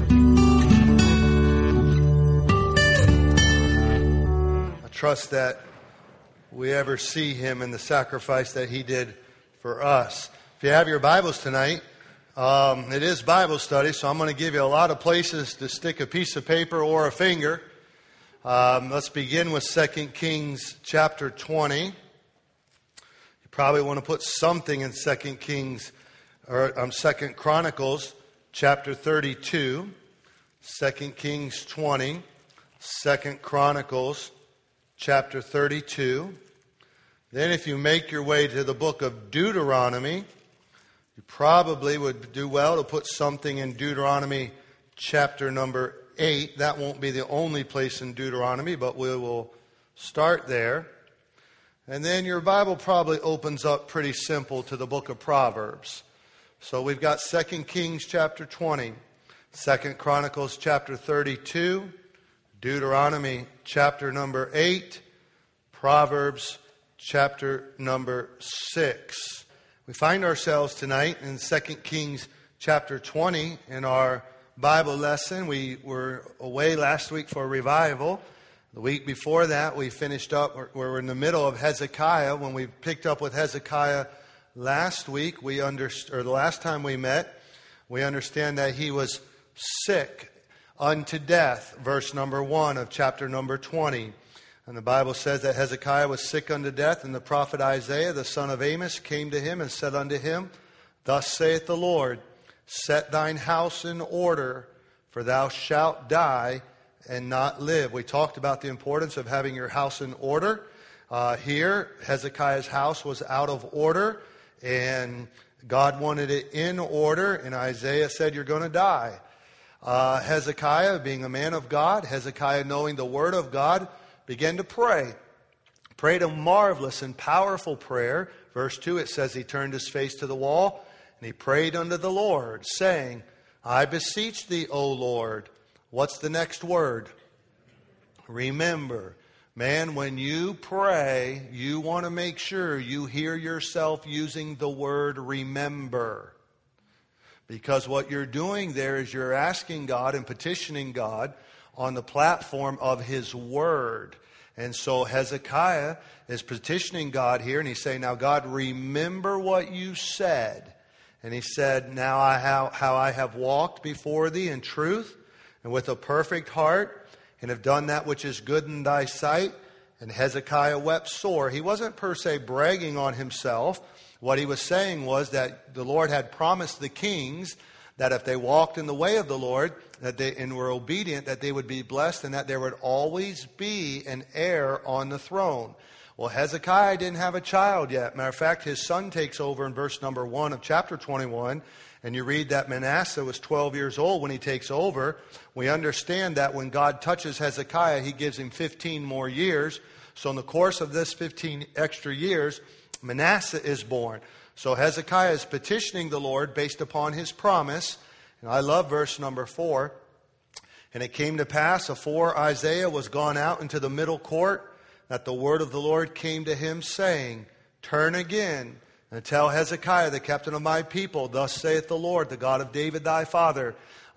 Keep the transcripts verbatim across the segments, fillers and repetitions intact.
I trust that we ever see him in the sacrifice that he did for us. If you have your Bibles tonight, um, it is Bible study, so I'm going to give you a lot of places to stick a piece of paper or a finger. Um, let's begin with Second Kings chapter twenty. You probably want to put something in Second Kings or um, Second Chronicles chapter thirty-two. Second Kings twenty, Second Chronicles chapter thirty-two. Then if you make your way to the book of Deuteronomy, you probably would do well to put something in Deuteronomy chapter number eight. That won't be the only place in Deuteronomy, but we will start there. And then your Bible probably opens up pretty simple to the book of Proverbs. So we've got Second Kings chapter twenty, Second Chronicles chapter thirty-two, Deuteronomy chapter number eight, Proverbs chapter number six. We find ourselves tonight in Second Kings chapter twenty in our Bible lesson. We were away last week for a revival. The week before that, we finished up, we were in the middle of Hezekiah. When we picked up with Hezekiah last week, we underst- or the last time we met, we understand that he was sick unto death, verse number one of chapter number twenty. And the Bible says that Hezekiah was sick unto death, and the prophet Isaiah, the son of Amos, came to him and said unto him, Thus saith the Lord, Set thine house in order, for thou shalt die and not live. We talked about the importance of having your house in order. Uh, here, Hezekiah's house was out of order, and God wanted it in order, and Isaiah said, You're going to die. Uh, Hezekiah, being a man of God, Hezekiah knowing the word of God, began to pray. Prayed a marvelous and powerful prayer. Verse two, it says he turned his face to the wall and he prayed unto the Lord, saying, I beseech thee, O Lord. What's the next word? Remember. Man, when you pray, you want to make sure you hear yourself using the word remember. Because what you're doing there is you're asking God and petitioning God on the platform of His Word. And so Hezekiah is petitioning God here, and he's saying, now God, remember what you said. And he said, now I how, how I have walked before thee in truth and with a perfect heart, and have done that which is good in thy sight. And Hezekiah wept sore. He wasn't per se bragging on himself. What he was saying was that the Lord had promised the kings that if they walked in the way of the Lord, that they and were obedient, that they would be blessed, and that there would always be an heir on the throne. Well, Hezekiah didn't have a child yet. Matter of fact, his son takes over in verse number one of chapter twenty-one, and you read that Manasseh was twelve years old when he takes over. We understand that when God touches Hezekiah, He gives him fifteen more years. So in the course of this fifteen extra years, Manasseh is born. So Hezekiah is petitioning the Lord based upon his promise. And I love verse number four. And it came to pass, afore Isaiah was gone out into the middle court, that the word of the Lord came to him, saying, Turn again, and tell Hezekiah, the captain of my people, Thus saith the Lord, the God of David thy father,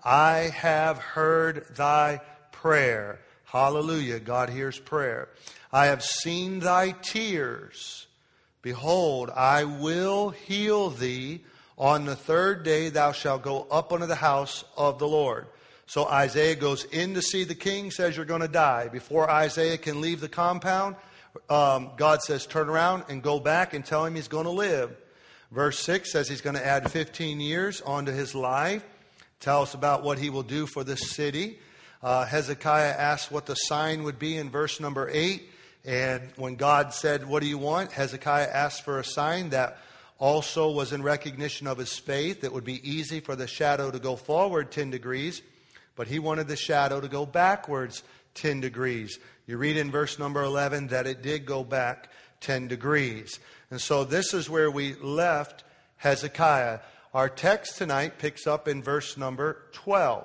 I have heard thy prayer. Hallelujah, God hears prayer. I have seen thy tears. Behold, I will heal thee. On the third day thou shalt go up unto the house of the Lord. So Isaiah goes in to see the king, says you're going to die. Before Isaiah can leave the compound, um, God says turn around and go back and tell him he's going to live. Verse six says he's going to add fifteen years onto his life. Tell us about what he will do for the city. Uh, Hezekiah asked what the sign would be in verse number eight. And when God said, what do you want? Hezekiah asked for a sign that also was in recognition of his faith. It would be easy for the shadow to go forward ten degrees, but he wanted the shadow to go backwards ten degrees. You read in verse number eleven that it did go back ten degrees. And so this is where we left Hezekiah. Our text tonight picks up in verse number twelve.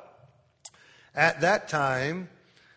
At that time,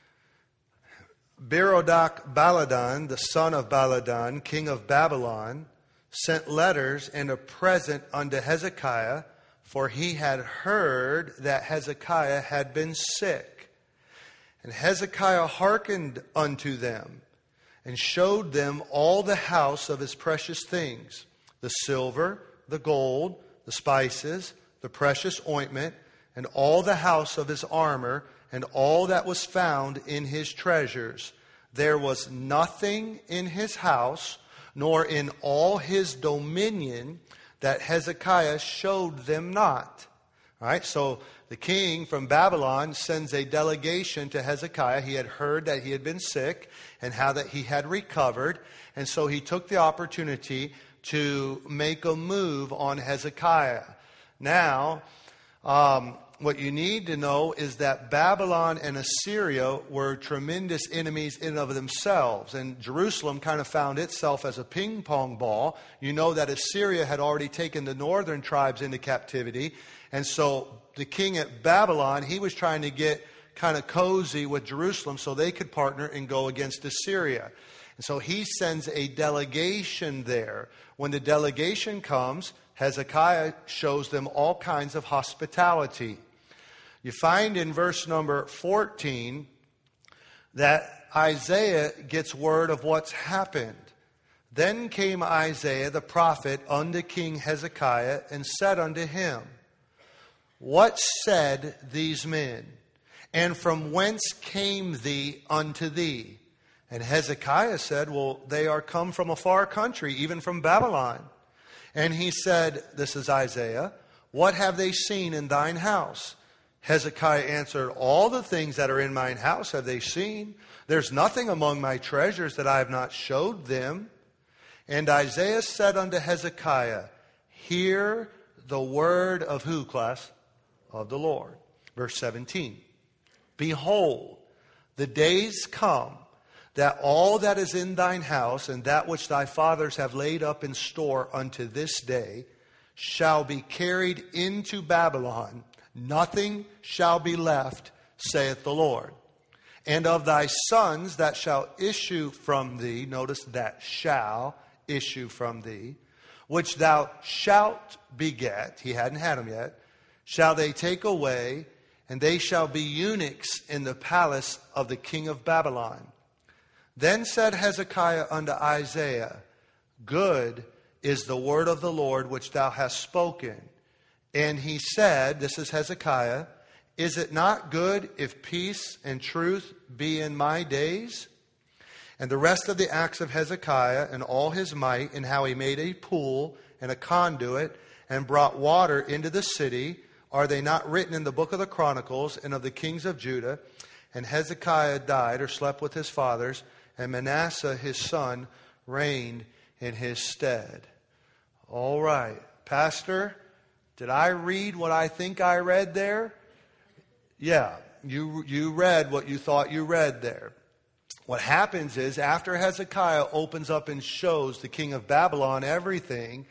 Berodach Baladan, the son of Baladan, king of Babylon, sent letters and a present unto Hezekiah for he had heard that Hezekiah had been sick. And Hezekiah hearkened unto them, and showed them all the house of his precious things, the silver, the gold, the spices, the precious ointment, and all the house of his armor, and all that was found in his treasures. There was nothing in his house, nor in all his dominion, that Hezekiah showed them not. All right, so the king from Babylon sends a delegation to Hezekiah. He had heard that he had been sick and how that he had recovered. And so he took the opportunity to make a move on Hezekiah. Now, um, what you need to know is that Babylon and Assyria were tremendous enemies in and of themselves. And Jerusalem kind of found itself as a ping pong ball. You know that Assyria had already taken the northern tribes into captivity. And so the king at Babylon, he was trying to get kind of cozy with Jerusalem so they could partner and go against Assyria. And so he sends a delegation there. When the delegation comes, Hezekiah shows them all kinds of hospitality. You find in verse number fourteen that Isaiah gets word of what's happened. Then came Isaiah the prophet unto King Hezekiah and said unto him, What said these men? And from whence came thee unto thee? And Hezekiah said, Well, they are come from a far country, even from Babylon. And he said, this is Isaiah, What have they seen in thine house? Hezekiah answered, All the things that are in mine house have they seen. There's nothing among my treasures that I have not showed them. And Isaiah said unto Hezekiah, Hear the word of who, class? Of the Lord. Verse seventeen. Behold, the days come that all that is in thine house and that which thy fathers have laid up in store unto this day shall be carried into Babylon. Nothing shall be left, saith the Lord. And of thy sons that shall issue from thee, notice that shall issue from thee, which thou shalt beget, he hadn't had them yet, shall they take away, and they shall be eunuchs in the palace of the king of Babylon. Then said Hezekiah unto Isaiah, Good is the word of the Lord which thou hast spoken. And he said, this is Hezekiah, Is it not good if peace and truth be in my days? And the rest of the acts of Hezekiah and all his might, and how he made a pool and a conduit and brought water into the city, are they not written in the book of the Chronicles and of the kings of Judah? And Hezekiah died or slept with his fathers, and Manasseh his son reigned in his stead. All right, Pastor, did I read what I think I read there? Yeah, you you read what you thought you read there. What happens is, after Hezekiah opens up and shows the king of Babylon everything,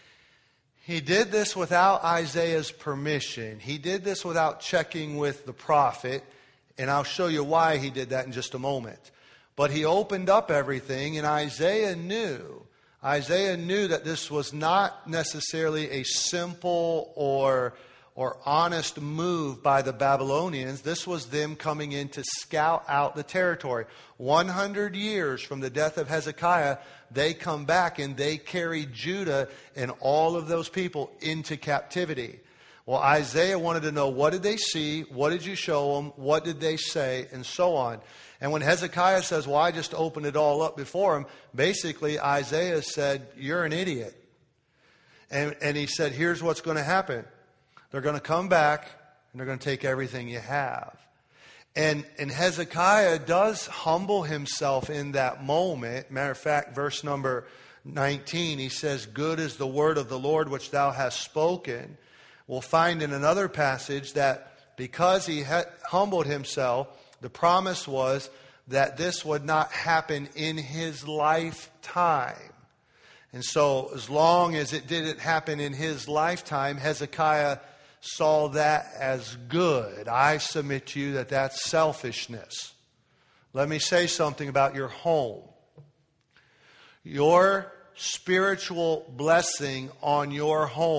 he did this without Isaiah's permission. He did this without checking with the prophet, and I'll show you why he did that in just a moment. But he opened up everything, and Isaiah knew. Isaiah knew that this was not necessarily a simple or, or honest move by the Babylonians. This was them coming in to scout out the territory. one hundred years from the death of Hezekiah, they come back and they carry Judah and all of those people into captivity. Well, Isaiah wanted to know, what did they see? What did you show them? What did they say? And so on. And when Hezekiah says, well, I just opened it all up before him, basically Isaiah said, you're an idiot. And, and he said, here's what's going to happen. They're going to come back and they're going to take everything you have. And, and Hezekiah does humble himself in that moment. Matter of fact, verse number nineteen, he says, Good is the word of the Lord which thou hast spoken. We'll find in another passage that because he had humbled himself, the promise was that this would not happen in his lifetime. And so as long as it didn't happen in his lifetime, Hezekiah saw that as good. I submit to you that that's selfishness. Let me say something about your home. Your spiritual blessing on your home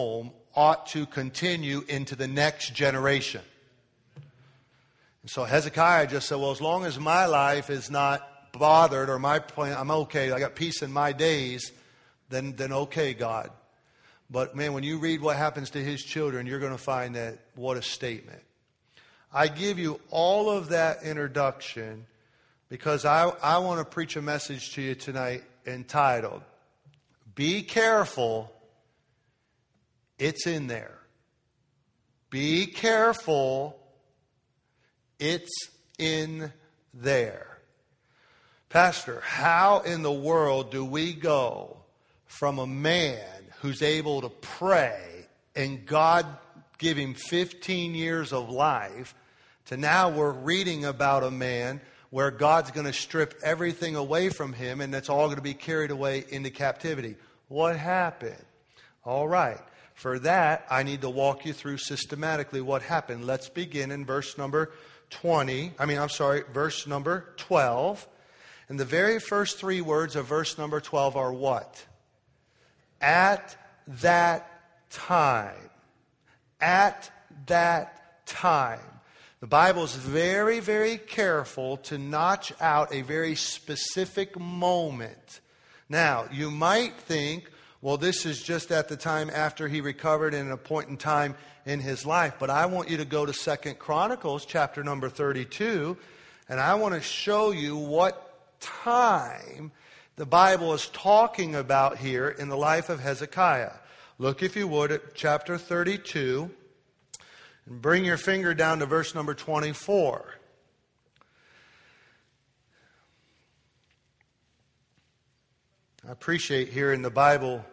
ought to continue into the next generation. And so Hezekiah just said, well, as long as my life is not bothered or my plan, I'm okay, I got peace in my days, then, then okay, God. But man, when you read what happens to his children, you're going to find that what a statement. I give you all of that introduction because I, I want to preach a message to you tonight entitled, Be Careful, It's in There. Be careful, it's in there. Pastor, how in the world do we go from a man who's able to pray and God give him fifteen years of life to now we're reading about a man where God's going to strip everything away from him and it's all going to be carried away into captivity? What happened? All right. For that, I need to walk you through systematically what happened. Let's begin in verse number twenty. I mean, I'm sorry, verse number twelve. And the very first three words of verse number twelve are what? At that time. At that time. The Bible is very, very careful to notch out a very specific moment. Now, you might think, well, this is just at the time after he recovered in a point in time in his life. But I want you to go to Second Chronicles chapter number thirty-two. And I want to show you what time the Bible is talking about here in the life of Hezekiah. Look, if you would, at chapter thirty-two. And bring your finger down to verse number twenty-four. I appreciate hearing the Bible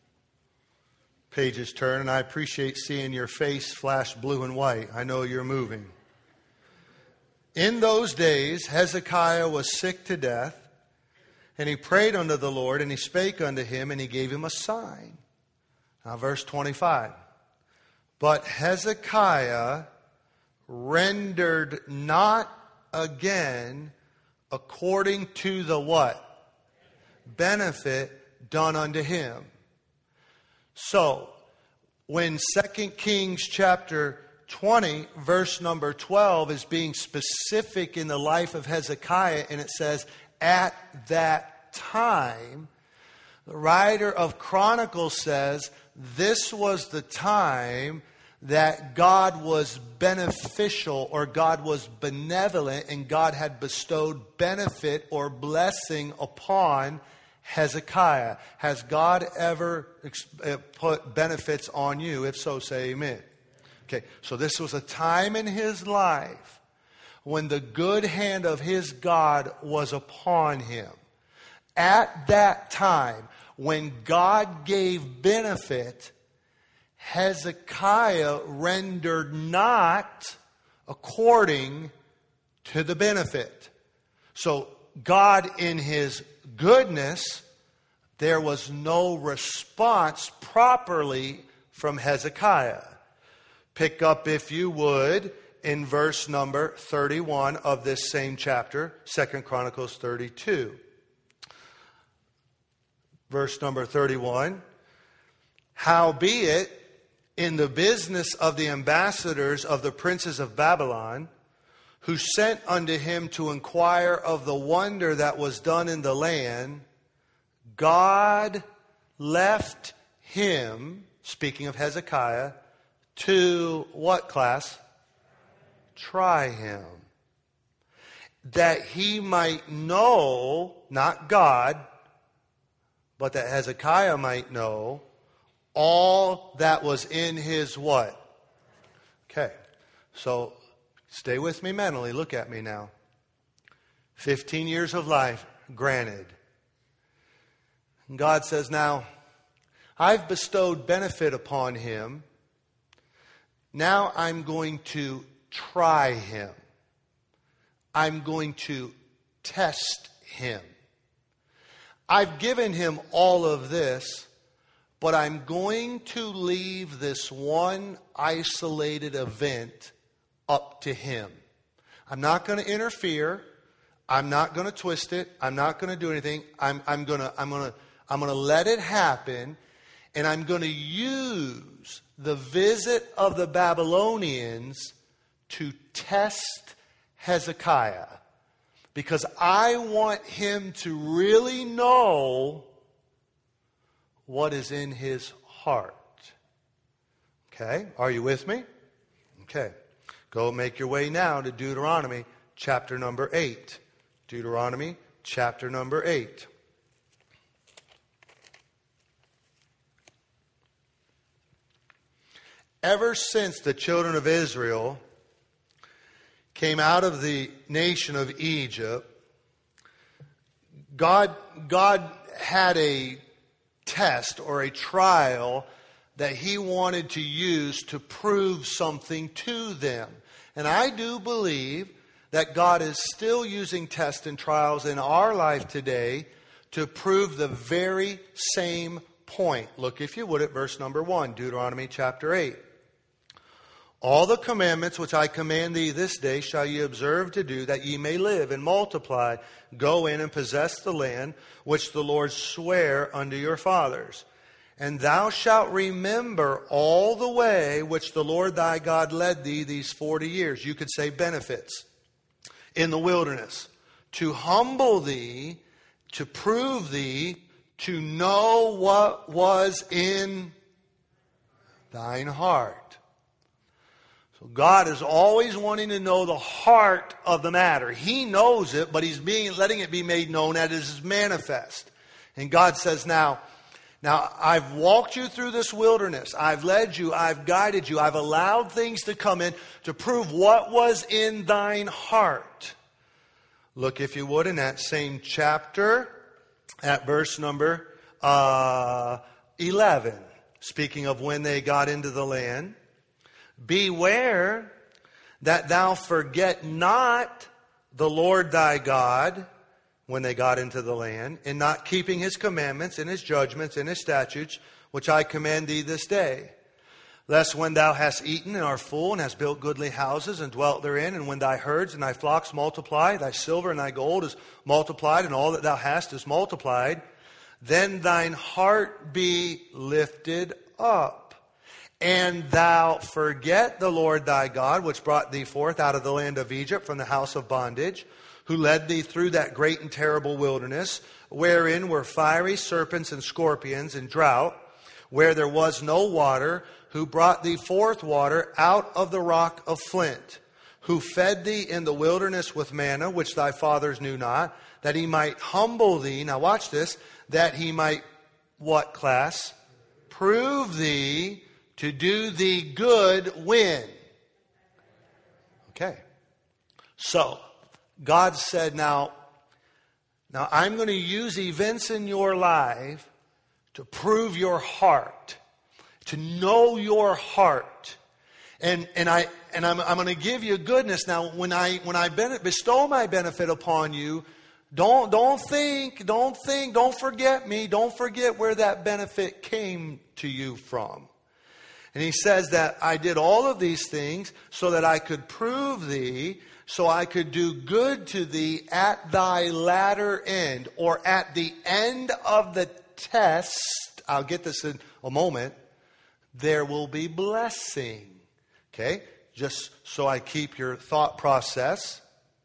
pages turn, and I appreciate seeing your face flash blue and white. I know you're moving. In those days, Hezekiah was sick to death, and he prayed unto the Lord, and he spake unto him, and he gave him a sign. Now, verse twenty-five. But Hezekiah rendered not again according to the what? Benefit done unto him. So, when Second Kings chapter twenty, verse number twelve is being specific in the life of Hezekiah, and it says, at that time, the writer of Chronicles says, this was the time that God was beneficial or God was benevolent and God had bestowed benefit or blessing upon Hezekiah. Has God ever put benefits on you? If so, say amen. Okay, so this was a time in his life when the good hand of his God was upon him. At that time, when God gave benefit, Hezekiah rendered not according to the benefit. So God, in his goodness, there was no response properly from Hezekiah. Pick up, if you would, in verse number thirty-one of this same chapter, Second Chronicles thirty-two. Verse number thirty-one. Howbeit, in the business of the ambassadors of the princes of Babylon, who sent unto him to inquire of the wonder that was done in the land, God left him, speaking of Hezekiah, to what class? Try him. That he might know, not God, but that Hezekiah might know all that was in his what? Okay, so stay with me mentally. Look at me now. Fifteen years of life, granted. And God says, now, I've bestowed benefit upon him. Now I'm going to try him. I'm going to test him. I've given him all of this, but I'm going to leave this one isolated event up to him. I'm not going to interfere. I'm not going to twist it. I'm not going to do anything. I'm, I'm going to, I'm going to, I'm going to let it happen. And I'm going to use the visit of the Babylonians to test Hezekiah. Because I want him to really know what is in his heart. Okay, are you with me? Okay, go make your way now to Deuteronomy chapter number eight. Deuteronomy chapter number eight. Ever since the children of Israel came out of the nation of Egypt, God, God had a test or a trial that he wanted to use to prove something to them. And I do believe that God is still using tests and trials in our life today to prove the very same point. Look, if you would, at verse number one, Deuteronomy chapter eight. All the commandments which I command thee this day shall ye observe to do, that ye may live and multiply. Go in and possess the land which the Lord sware unto your fathers. And thou shalt remember all the way which the Lord thy God led thee these forty years. You could say benefits. In the wilderness. To humble thee, to prove thee, to know what was in thine heart. So God is always wanting to know the heart of the matter. He knows it, but He's being letting it be made known as it is manifest. And God says, now, now I've walked you through this wilderness. I've led you. I've guided you. I've allowed things to come in to prove what was in thine heart. Look, if you would, in that same chapter, at verse number uh, eleven, speaking of when they got into the land. Beware that thou forget not the Lord thy God when they got into the land, in not keeping His commandments and His judgments and His statutes, which I command thee this day. Lest when thou hast eaten and art full, and hast built goodly houses and dwelt therein, and when thy herds and thy flocks multiply, thy silver and thy gold is multiplied, and all that thou hast is multiplied, then thine heart be lifted up. And thou forget the Lord thy God, which brought thee forth out of the land of Egypt from the house of bondage, who led thee through that great and terrible wilderness, wherein were fiery serpents and scorpions and drought, where there was no water, who brought thee forth water out of the rock of flint, who fed thee in the wilderness with manna, which thy fathers knew not, that He might humble thee. Now watch this. That He might, what class? Prove thee to do thee good when? Okay. So, God said, now, now I'm going to use events in your life to prove your heart, to know your heart. And and I and I'm I'm going to give you goodness. Now, when I when I bestow my benefit upon you, don't don't think, don't think, don't forget me, don't forget where that benefit came to you from. And He says that I did all of these things so that I could prove thee, so I could do good to thee at thy latter end, or at the end of the test. I'll get this in a moment. There will be blessing. Okay? Just so I keep your thought process.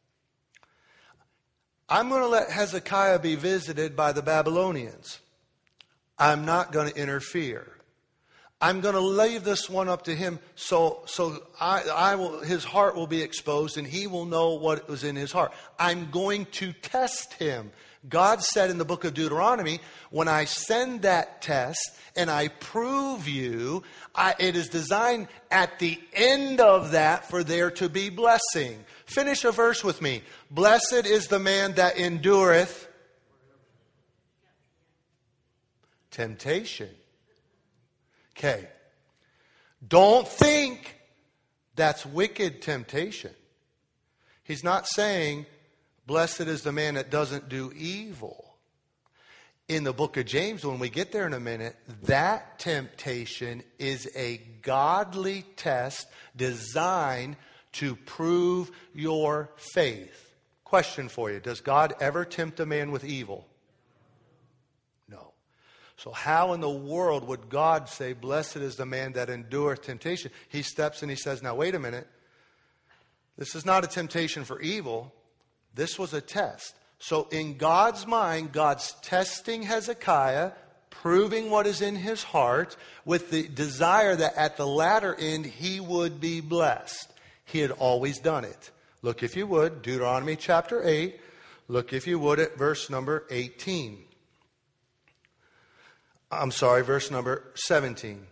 I'm going to let Hezekiah be visited by the Babylonians. I'm not going to interfere. I'm going to leave this one up to him, so so I, I will. His heart will be exposed, and he will know what was in his heart. I'm going to test him. God said in the book of Deuteronomy, when I send that test and I prove you, I, it is designed at the end of that for there to be blessing. Finish a verse with me. Blessed is the man that endureth temptation. Okay. Don't think that's wicked temptation. He's not saying, blessed is the man that doesn't do evil. In the book of James, when we get there in a minute, that temptation is a godly test designed to prove your faith. Question for you. Does God ever tempt a man with evil? No. So how in the world would God say, blessed is the man that endureth temptation? He steps and he says, now wait a minute. This is not a temptation for evil. This was a test. So in God's mind, God's testing Hezekiah, proving what is in his heart, with the desire that at the latter end he would be blessed. He had always done it. Look, if you would, Deuteronomy chapter eight. Look, if you would, at verse number eighteen. I'm sorry, verse number seventeen.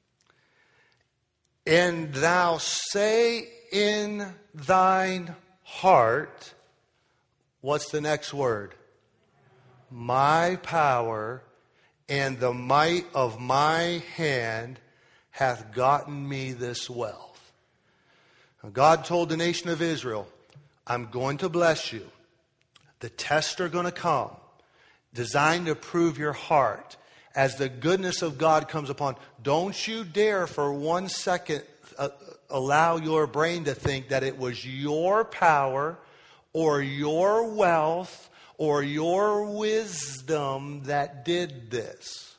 And thou say in thine heart, what's the next word? My power and the might of my hand hath gotten me this wealth. Now, God told the nation of Israel, I'm going to bless you. The tests are going to come, designed to prove your heart. As the goodness of God comes upon, don't you dare for one second uh, allow your brain to think that it was your power or your wealth or your wisdom that did this.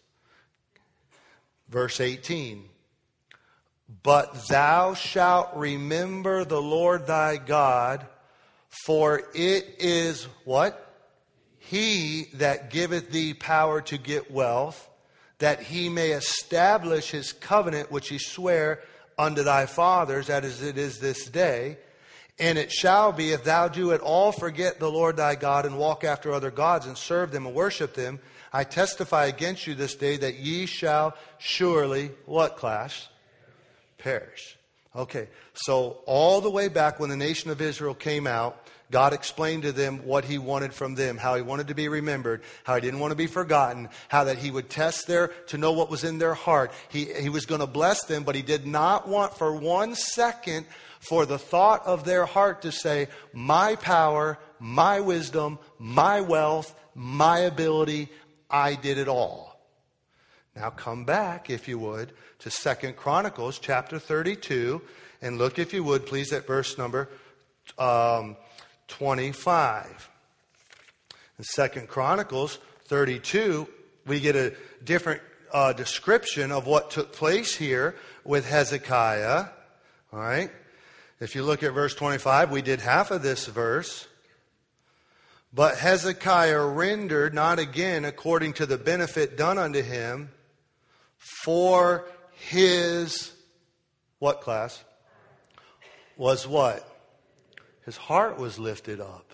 Verse eighteen. But thou shalt remember the Lord thy God, for it is what? He that giveth thee power to get wealth, that he may establish his covenant which he sware unto thy fathers, as it is this day. And it shall be, if thou do at all forget the Lord thy God, and walk after other gods, and serve them and worship them, I testify against you this day that ye shall surely, what class? Perish. Okay, so all the way back when the nation of Israel came out, God explained to them what he wanted from them, how he wanted to be remembered, how he didn't want to be forgotten, how that he would test their, to know what was in their heart. He, he was going to bless them, but he did not want for one second for the thought of their heart to say, my power, my wisdom, my wealth, my ability, I did it all. Now come back, if you would, to Second Chronicles chapter thirty-two, and look, if you would, please, at verse number um, twenty-five. In Second Chronicles thirty-two, we get a different uh, description of what took place here with Hezekiah. All right. If you look at verse twenty-five, we did half of this verse. But Hezekiah rendered not again according to the benefit done unto him, for his, what class? Was what? His heart was lifted up.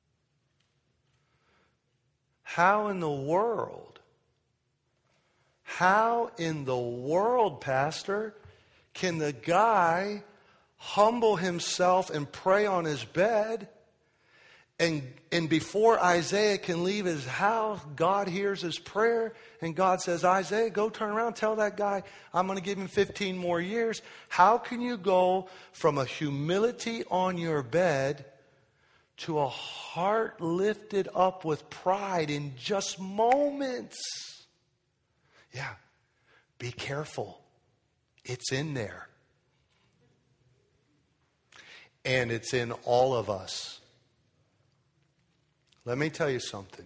How in the world? How in the world, Pastor, can the guy humble himself and pray on his bed, and and before Isaiah can leave his house, God hears his prayer, and God says, Isaiah, go turn around, tell that guy I'm going to give him fifteen more years. How can you go from a humility on your bed to a heart lifted up with pride in just moments? Yeah, be careful. It's in there. And it's in all of us. Let me tell you something.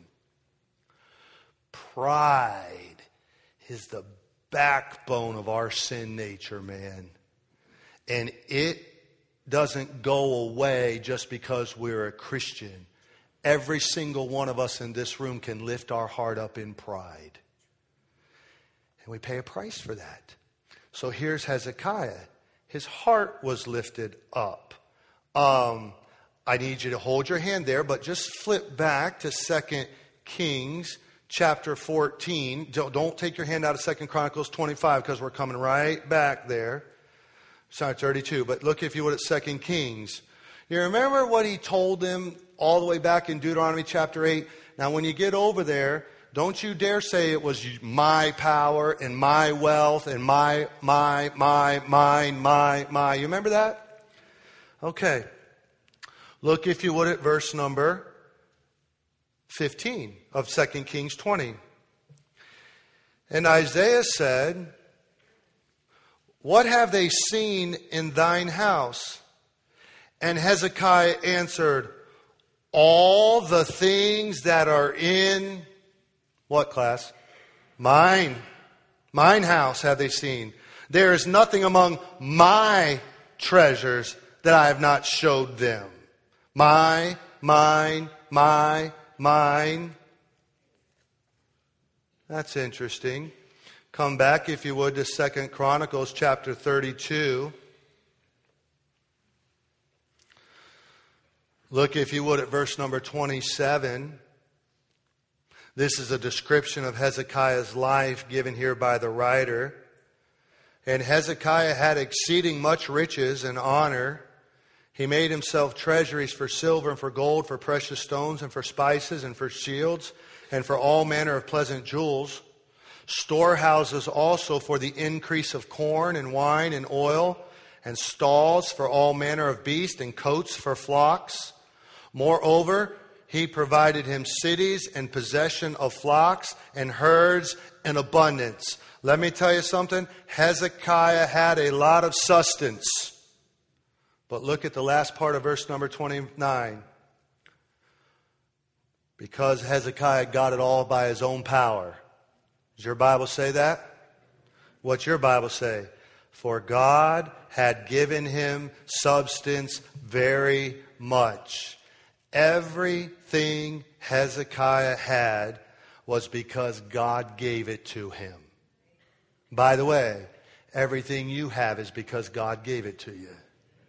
Pride is the backbone of our sin nature, man. And it doesn't go away just because we're a Christian. Every single one of us in this room can lift our heart up in pride. And we pay a price for that. So here's Hezekiah. His heart was lifted up. Um... I need you to hold your hand there, but just flip back to Second Kings chapter fourteen. Don't, don't take your hand out of Second Chronicles twenty-five, because we're coming right back there. Sorry, thirty-two. But look, if you would, at Second Kings. You remember what he told them all the way back in Deuteronomy chapter eight? Now, when you get over there, don't you dare say it was my power and my wealth and my, my, my, mine, my, my. You remember that? Okay. Look, if you would, at verse number fifteen of Second Kings twenty. And Isaiah said, what have they seen in thine house? And Hezekiah answered, all the things that are in, what class? Mine, mine house have they seen. There is nothing among my treasures that I have not showed them. My, mine, my, mine. That's interesting. Come back, if you would, to Second Chronicles chapter thirty-two. Look, if you would, at verse number twenty-seven. This is a description of Hezekiah's life given here by the writer. And Hezekiah had exceeding much riches and honor. He made himself treasuries for silver and for gold, for precious stones and for spices and for shields and for all manner of pleasant jewels. Storehouses also for the increase of corn and wine and oil, and stalls for all manner of beasts, and coats for flocks. Moreover, he provided him cities and possession of flocks and herds in abundance. Let me tell you something. Hezekiah had a lot of sustenance. But look at the last part of verse number twenty-nine. Because Hezekiah got it all by his own power. Does your Bible say that? What's your Bible say? For God had given him substance very much. Everything Hezekiah had was because God gave it to him. By the way, everything you have is because God gave it to you.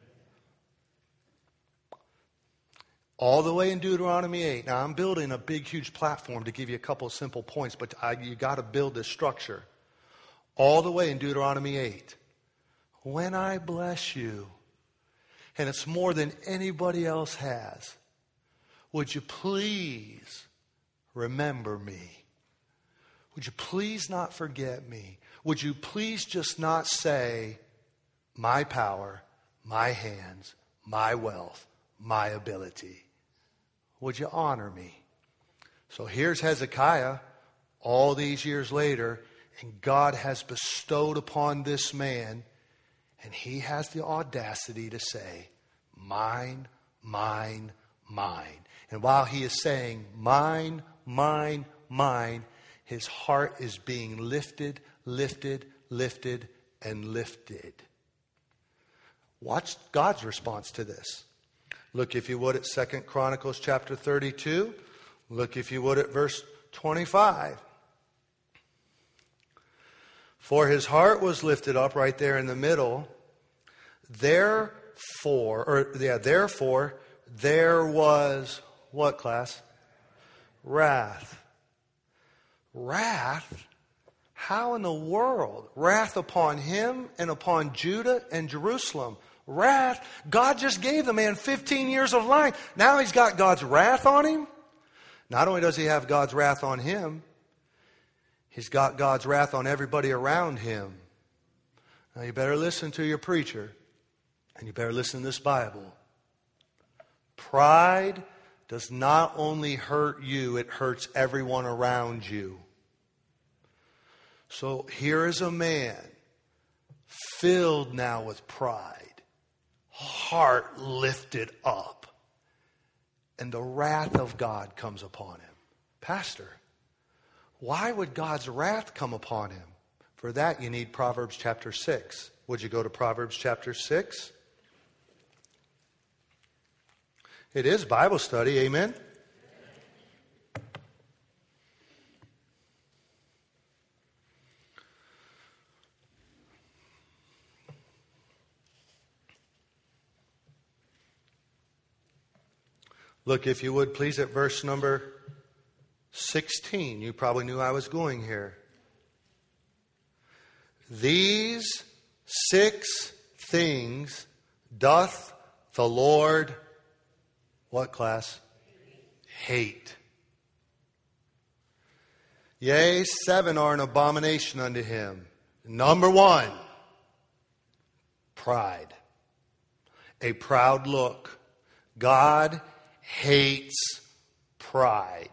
All the way in Deuteronomy eight. Now, I'm building a big, huge platform to give you a couple of simple points, but I, you got to build this structure. All the way in Deuteronomy eight. When I bless you, and it's more than anybody else has, would you please remember me? Would you please not forget me? Would you please just not say, my power, my hands, my wealth, my ability? Would you honor me? So here's Hezekiah all these years later, and God has bestowed upon this man, and he has the audacity to say, mine, mine, mine. And while he is saying, mine, mine, mine, his heart is being lifted, lifted, lifted, and lifted. Watch God's response to this. Look, if you would, at Second Chronicles chapter thirty-two. Look, if you would, at verse twenty-five. For his heart was lifted up right there in the middle. Therefore, or yeah, therefore, there was what, class? Wrath. Wrath? How in the world? Wrath upon him and upon Judah and Jerusalem. Wrath? God just gave the man fifteen years of life. Now he's got God's wrath on him. Not only does he have God's wrath on him, he's got God's wrath on everybody around him. Now you better listen to your preacher, and you better listen to this Bible. Pride does not only hurt you, it hurts everyone around you. So here is a man filled now with pride, heart lifted up, and the wrath of God comes upon him. Pastor, why would God's wrath come upon him? For that you need Proverbs chapter six. Would you go to Proverbs chapter six? It is Bible study, amen? Look, if you would, please, at verse number sixteen. You probably knew I was going here. These six things doth the Lord, what, class? Hate. Yea, seven are an abomination unto him. Number one, pride. A proud look. God hates pride.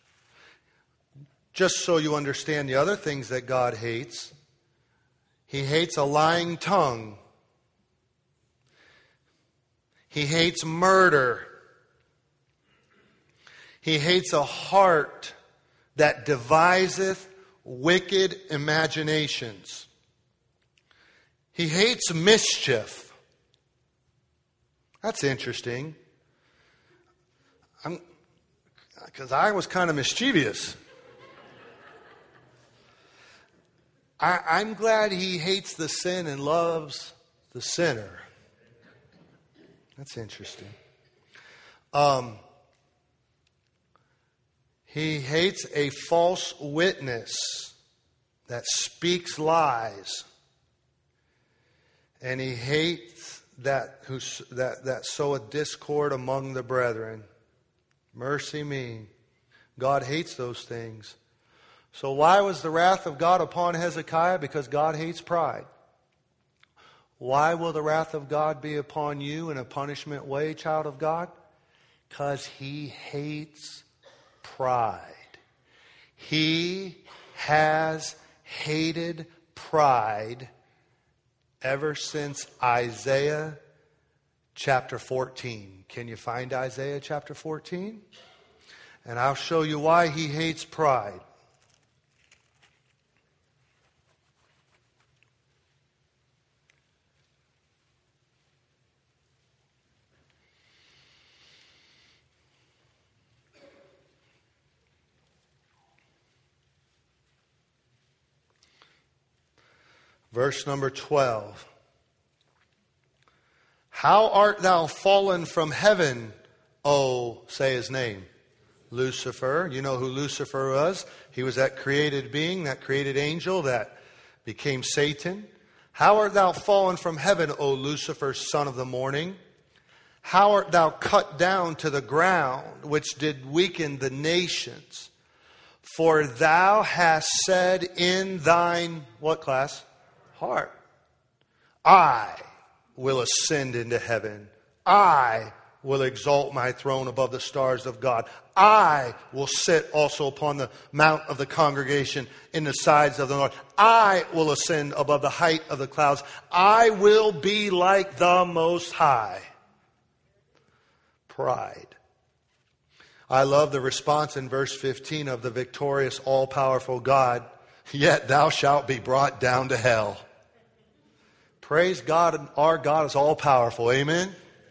Just so you understand the other things that God hates, he hates a lying tongue. He hates murder. He hates a heart that deviseth wicked imaginations. He hates mischief. That's interesting. I'm, because I was kind of mischievous. I, I'm glad he hates the sin and loves the sinner. That's interesting. Um, he hates a false witness that speaks lies. And he hates that who that, that sow a discord among the brethren. Mercy me. God hates those things. So why was the wrath of God upon Hezekiah? Because God hates pride. Why will the wrath of God be upon you in a punishment way, child of God? Because he hates pride. He has hated pride ever since Isaiah chapter fourteen. Can you find Isaiah chapter fourteen? And I'll show you why he hates pride. Verse number twelve. How art thou fallen from heaven, O, say his name, Lucifer. You know who Lucifer was. He was that created being, that created angel that became Satan. How art thou fallen from heaven, O Lucifer, son of the morning? How art thou cut down to the ground, which did weaken the nations? For thou hast said in thine, what class? Heart. I will ascend into heaven. I will exalt my throne above the stars of God. I will sit also upon the mount of the congregation in the sides of the north. I will ascend above the height of the clouds. I will be like the Most High. Pride. I love the response in verse fifteen of the victorious, all-powerful God. Yet thou shalt be brought down to hell. Praise God, our God is all-powerful. Amen?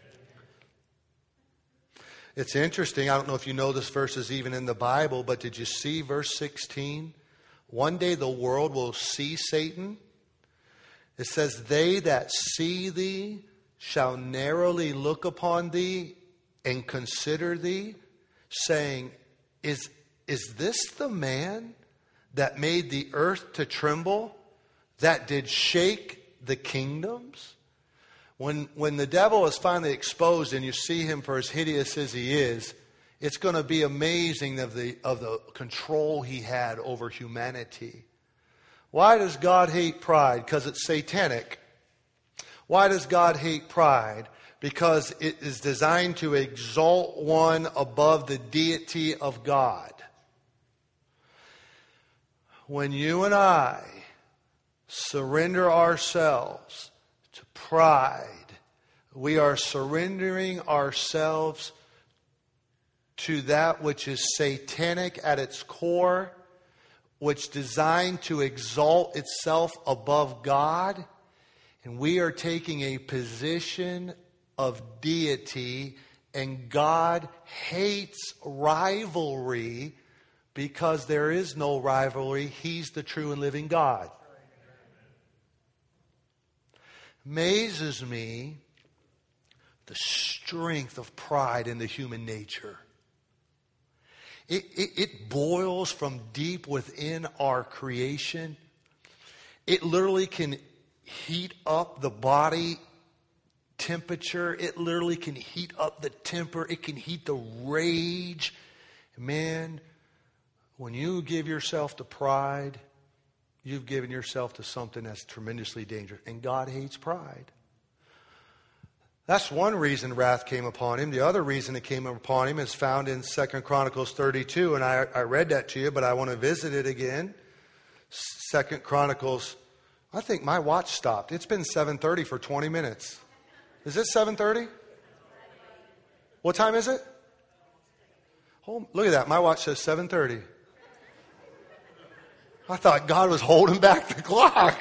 It's interesting. I don't know if you know this verse is even in the Bible, but did you see verse sixteen? One day the world will see Satan. It says, they that see thee shall narrowly look upon thee and consider thee, saying, is, is this the man that made the earth to tremble, that did shake the kingdoms? When, when the devil is finally exposed and you see him for as hideous as he is, it's going to be amazing of the, of the control he had over humanity. Why does God hate pride? Because it's satanic. Why does God hate pride? Because it is designed to exalt one above the deity of God. When you and I surrender ourselves to pride, we are surrendering ourselves to that which is satanic at its core, which is designed to exalt itself above God. And we are taking a position of deity, and God hates rivalry because there is no rivalry. He's the true and living God. Amazes me the strength of pride in the human nature. It, it, it boils from deep within our creation. It literally can heat up the body temperature. It literally can heat up the temper. It can heat the rage. Man, when you give yourself to pride, you've given yourself to something that's tremendously dangerous. And God hates pride. That's one reason wrath came upon him. The other reason it came upon him is found in Second Chronicles thirty-two. And I, I read that to you, but I want to visit it again. Second Chronicles, I think my watch stopped. It's been seven thirty for twenty minutes. Is it seven thirty? What time is it? Oh, look at that. My watch says seven thirty. I thought God was holding back the clock.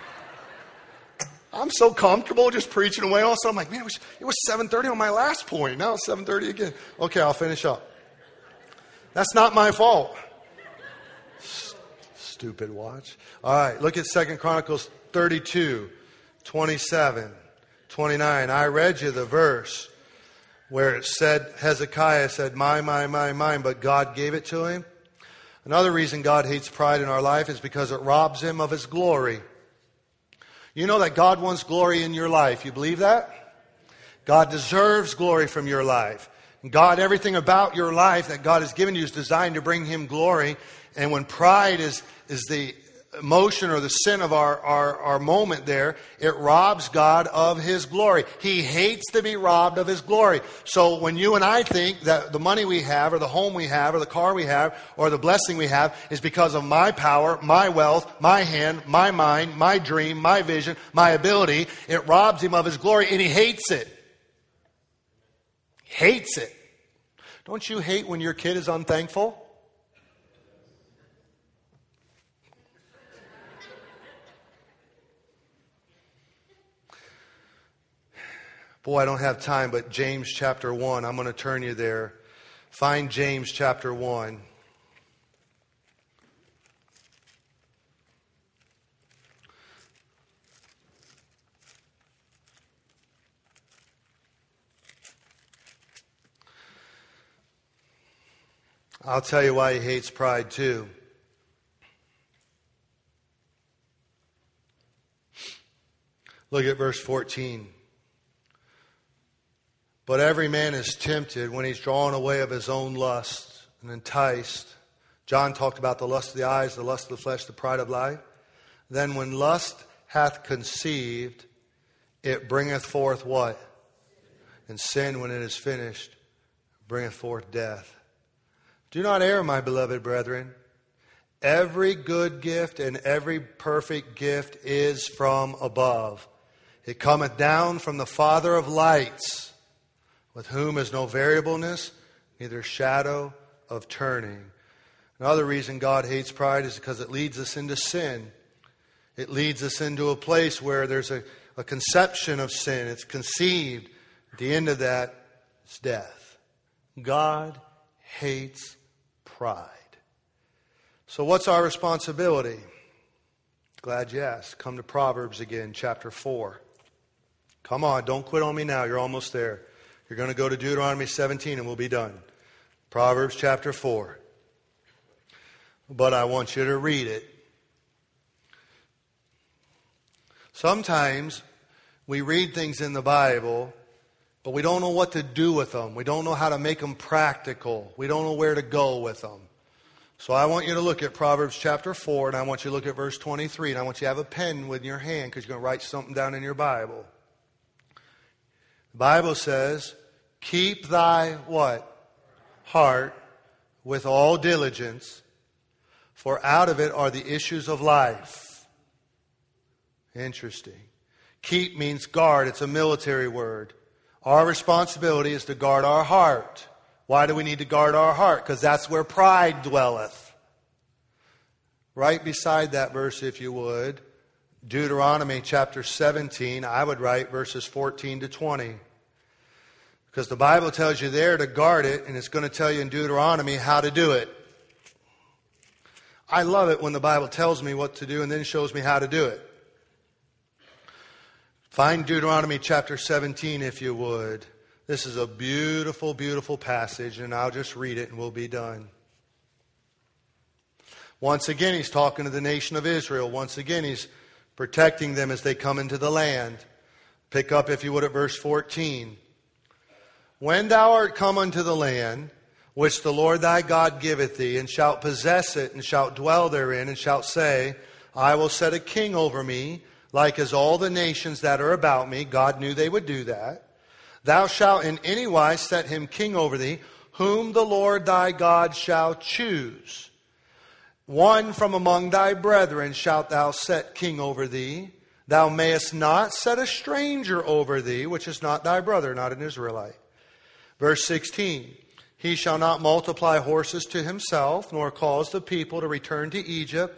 I'm so comfortable just preaching away. All of a sudden, I'm like, man, it was, it was seven thirty on my last point. Now it's seven thirty again. Okay, I'll finish up. That's not my fault. S- stupid watch. All right, look at Second Chronicles thirty-two, twenty-seven, twenty-nine. I read you the verse where it said, Hezekiah said, my, my, my, mine, but God gave it to him. Another reason God hates pride in our life is because it robs him of his glory. You know that God wants glory in your life. You believe that? God deserves glory from your life. God, everything about your life that God has given you is designed to bring him glory. And when pride is, is the emotion or the sin of our, our, our moment there, it robs God of his glory. He hates to be robbed of his glory. So when you and I think that the money we have or the home we have or the car we have or the blessing we have is because of my power, my wealth, my hand, my mind, my dream, my vision, my ability, it robs him of his glory and he hates it. Hates it. Don't you hate when your kid is unthankful? Boy, I don't have time, but James chapter one, I'm going to turn you there. Find James chapter one. I'll tell you why he hates pride too. Look at verse fourteen. But every man is tempted when he's drawn away of his own lust and enticed. John talked about the lust of the eyes, the lust of the flesh, the pride of life. Then when lust hath conceived, it bringeth forth what? And sin, when it is finished, bringeth forth death. Do not err, my beloved brethren. Every good gift and every perfect gift is from above. It cometh down from the Father of lights, with whom is no variableness, neither shadow of turning. Another reason God hates pride is because it leads us into sin. It leads us into a place where there's a, a conception of sin. It's conceived. At the end of that, it's death. God hates pride. So what's our responsibility? Glad you asked. Come to Proverbs again, chapter four. Come on, don't quit on me now. You're almost there. You're going to go to Deuteronomy seventeen and we'll be done. Proverbs chapter four. But I want you to read it. Sometimes we read things in the Bible, but we don't know what to do with them. We don't know how to make them practical. We don't know where to go with them. So I want you to look at Proverbs chapter four, and I want you to look at verse twenty-three, and I want you to have a pen with your hand because you're going to write something down in your Bible. The Bible says, keep thy what? Heart with all diligence, for out of it are the issues of life. Interesting. Keep means guard. It's a military word. Our responsibility is to guard our heart. Why do we need to guard our heart? Because that's where pride dwelleth. Right beside that verse, if you would, Deuteronomy chapter seventeen, I would write verses fourteen to twenty. Because the Bible tells you there to guard it, and it's going to tell you in Deuteronomy how to do it. I love it when the Bible tells me what to do and then shows me how to do it. Find Deuteronomy chapter seventeen, if you would. This is a beautiful, beautiful passage, and I'll just read it and we'll be done. Once again, he's talking to the nation of Israel. Once again, he's protecting them as they come into the land. Pick up, if you would, at verse fourteen. When thou art come unto the land, which the Lord thy God giveth thee, and shalt possess it, and shalt dwell therein, and shalt say, I will set a king over me, like as all the nations that are about me. God knew they would do that. Thou shalt in any wise set him king over thee, whom the Lord thy God shall choose. One from among thy brethren shalt thou set king over thee. Thou mayest not set a stranger over thee, which is not thy brother, not an Israelite. Verse sixteen, he shall not multiply horses to himself, nor cause the people to return to Egypt,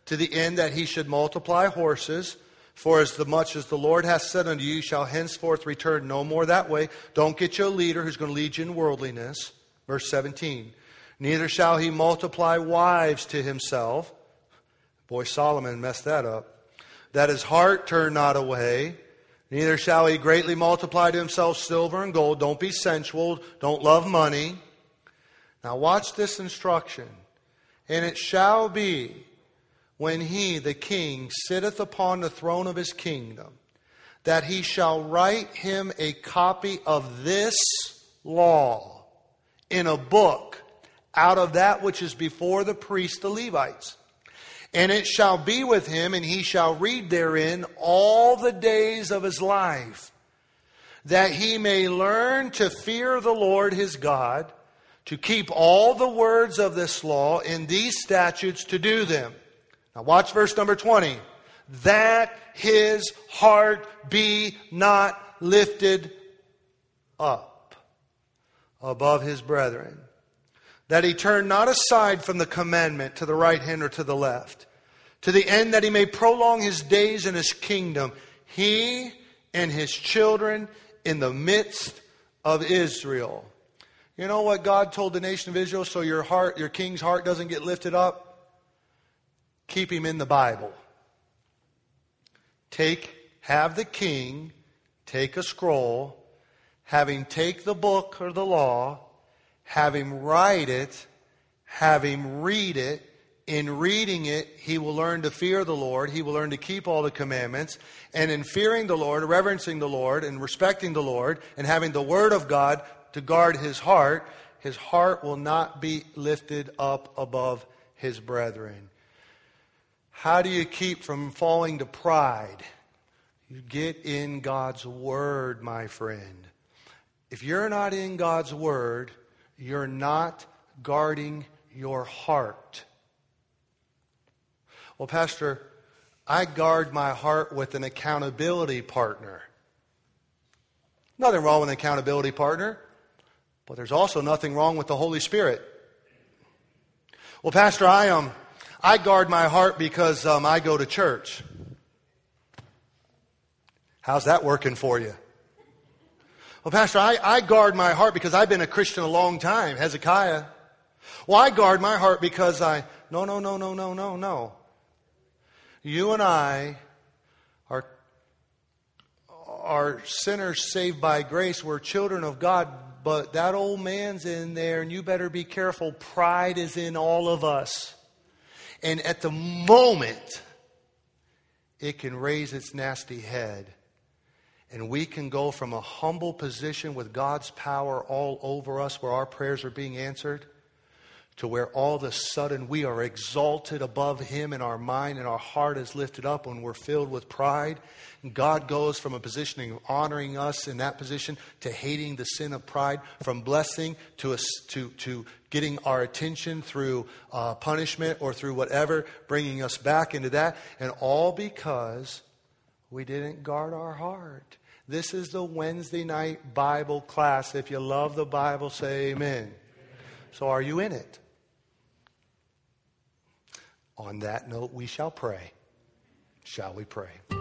to the end that he should multiply horses. For as the much as the Lord hath said unto you, shall henceforth return no more that way. Don't get you a leader who's going to lead you in worldliness. Verse seventeen. Neither shall he multiply wives to himself. Boy, Solomon messed that up. That his heart turn not away. Neither shall he greatly multiply to himself silver and gold. Don't be sensual. Don't love money. Now watch this instruction. And it shall be, when he, the king, sitteth upon the throne of his kingdom, that he shall write him a copy of this law in a book out of that which is before the priests, the Levites. And it shall be with him, and he shall read therein all the days of his life, that he may learn to fear the Lord his God, to keep all the words of this law in these statutes to do them. Now watch verse number twenty. That his heart be not lifted up above his brethren. That he turn not aside from the commandment to the right hand or to the left. To the end that he may prolong his days in his kingdom. He and his children in the midst of Israel. You know what God told the nation of Israel so your heart, your king's heart doesn't get lifted up? Keep him in the Bible. Take, have the king take a scroll, have him take the book or the law, have him write it, have him read it. In reading it, he will learn to fear the Lord. He will learn to keep all the commandments. And in fearing the Lord, reverencing the Lord, and respecting the Lord, and having the Word of God to guard his heart, his heart will not be lifted up above his brethren. How do you keep from falling to pride? You get in God's Word, my friend. If you're not in God's Word, you're not guarding your heart. Well, Pastor, I guard my heart with an accountability partner. Nothing wrong with an accountability partner, but there's also nothing wrong with the Holy Spirit. Well, Pastor, I um, I guard my heart because um, I go to church. How's that working for you? Well, Pastor, I, I guard my heart because I've been a Christian a long time. Hezekiah. Well, I guard my heart because I... No, no, no, no, no, no, no. You and I are, are sinners saved by grace. We're children of God, but that old man's in there, and you better be careful. Pride is in all of us. And at the moment, it can raise its nasty head. And we can go from a humble position with God's power all over us where our prayers are being answered to where all of a sudden we are exalted above Him and our mind and our heart is lifted up when we're filled with pride. And God goes from a position of honoring us in that position to hating the sin of pride, from blessing to, us, to, to getting our attention through uh, punishment or through whatever, bringing us back into that. And all because we didn't guard our heart. This is the Wednesday night Bible class. If you love the Bible, say amen. So are you in it? On that note, we shall pray. Shall we pray?